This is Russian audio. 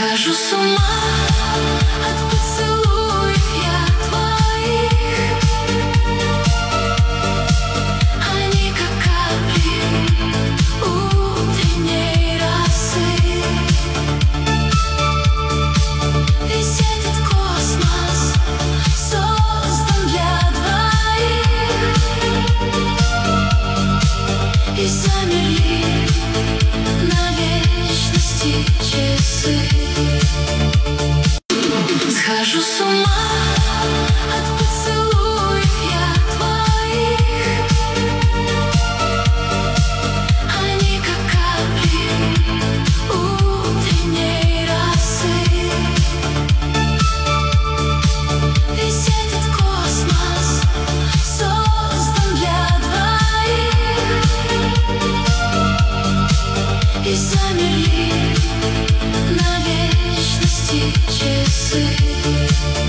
Схожу с ума от поцелуев я твоих. Они как капли утренней росы. Весь этот космос создан для двоих. И замерли на вечности часы. Схожу с ума от поцелуев я твоих. Они как капли утренней росы. Весь этот космос создан для двоих. И замерли на вечности часы.